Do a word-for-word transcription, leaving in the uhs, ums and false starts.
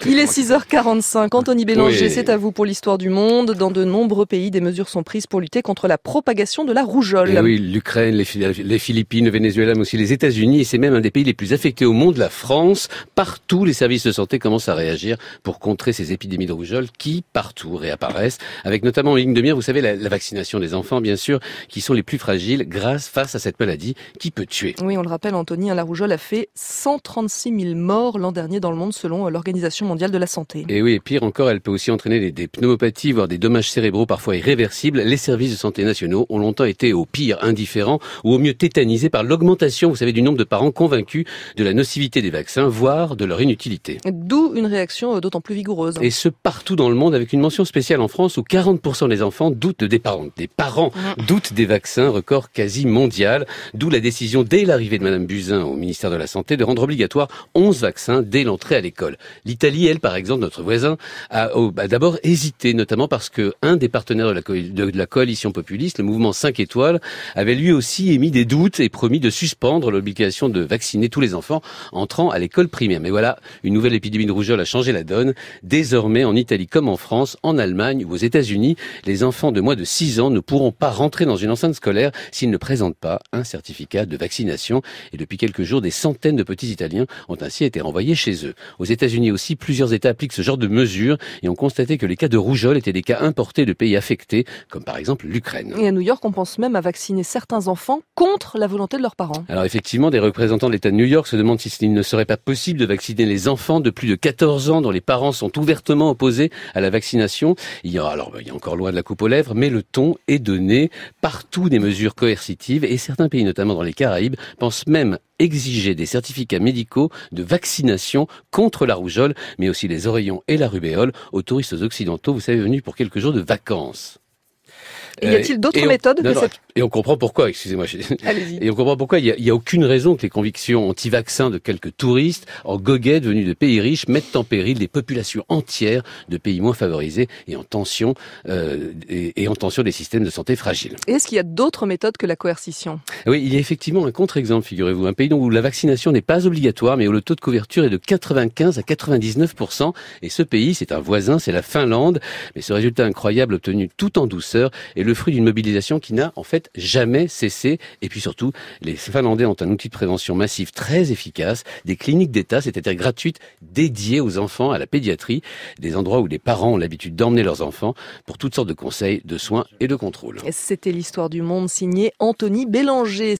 Il est six heures quarante-cinq. Anthony Bélanger, Oui. c'est à vous pour l'histoire du monde. Dans de nombreux pays, des mesures sont prises pour lutter contre la propagation de la rougeole. Et oui, l'Ukraine, les, les Philippines, le Venezuela, mais aussi les États-Unis. Et c'est même un des pays les plus affectés au monde, la France. Partout, les services de santé commencent à réagir pour contrer ces épidémies de rougeole qui, partout, réapparaissent. Avec notamment en ligne de mire, vous savez, la, la vaccination des enfants, bien sûr, qui sont les plus fragiles grâce face à cette maladie qui peut tuer. Oui, on le rappelle, Anthony, la rougeole a fait cent trente-six mille morts l'an dernier dans le monde selon l'Organisation mondiale de la santé. Et oui, et pire encore, elle peut aussi entraîner des, des pneumopathies, voire des dommages cérébraux parfois irréversibles. Les services de santé nationaux ont longtemps été au pire indifférents ou au mieux tétanisés par l'augmentation, vous savez, du nombre de parents convaincus de la nocivité des vaccins, voire de leur inutilité. D'où une réaction d'autant plus vigoureuse. Et ce, partout dans le monde, avec une mention spéciale en France où quarante pour cent des enfants doutent des parents. Des parents mmh. doutent des vaccins, record quasi mondial. D'où la décision, dès l'arrivée de Madame Buzyn au ministère de la Santé, de rendre obligatoire onze vaccins dès l'entrée à l'école. L'Italie, elle, par exemple, notre voisin, a, a d'abord hésité, notamment parce que un des partenaires de la, co- de, de la coalition populiste, le mouvement cinq étoiles, avait lui aussi émis des doutes et promis de suspendre l'obligation de vacciner tous les enfants entrant à l'école primaire. Mais voilà, une nouvelle épidémie de rougeole a changé la donne. Désormais, en Italie comme en France, en Allemagne ou aux États-Unis, les enfants de moins de six ans ne pourront pas rentrer dans une enceinte scolaire s'ils ne présentent pas un certificat de vaccination. Et depuis quelques jours, des centaines de petits Italiens ont ainsi été renvoyés chez eux. Aux États-Unis aussi, plusieurs États appliquent ce genre de mesures et ont constaté que les cas de rougeole étaient des cas importés de pays affectés, comme par exemple l'Ukraine. Et à New York, on pense même à vacciner certains enfants contre la volonté de leurs parents. Alors effectivement, des représentants de l'État de New York se demandent s'il ne serait pas possible de vacciner les enfants de plus de quatorze ans dont les parents sont ouvertement opposés à la vaccination. Il y a, alors, il y a encore loin de la coupe aux lèvres, mais le ton est donné. Partout des mesures coercitives et certains pays, notamment dans les Caraïbes, pensent même exiger des certificats médicaux de vaccination contre la rougeole, mais aussi les oreillons et la rubéole aux touristes occidentaux, vous savez, venus pour quelques jours de vacances. Et y a-t-il d'autres et on, méthodes non, que non, cette... Et on comprend pourquoi, excusez-moi. Allez-y. Et on comprend pourquoi il y a, il y a aucune raison que les convictions anti-vaccins de quelques touristes en goguette venus de pays riches mettent en péril des populations entières de pays moins favorisés et en tension euh, et, et en tension des systèmes de santé fragiles. Et est-ce qu'il y a d'autres méthodes que la coercition ? Oui, il y a effectivement un contre-exemple, figurez-vous, un pays où la vaccination n'est pas obligatoire, mais où le taux de couverture est de quatre-vingt-quinze à quatre-vingt-dix-neuf pour cent. Et ce pays, c'est un voisin, c'est la Finlande. Mais ce résultat incroyable obtenu tout en douceur est le fruit d'une mobilisation qui n'a en fait jamais cessé. Et puis surtout, les Finlandais ont un outil de prévention massif très efficace, des cliniques d'État, c'est-à-dire gratuites, dédiées aux enfants, à la pédiatrie, des endroits où les parents ont l'habitude d'emmener leurs enfants pour toutes sortes de conseils, de soins et de contrôles. C'était l'histoire du monde signée Anthony Bélanger.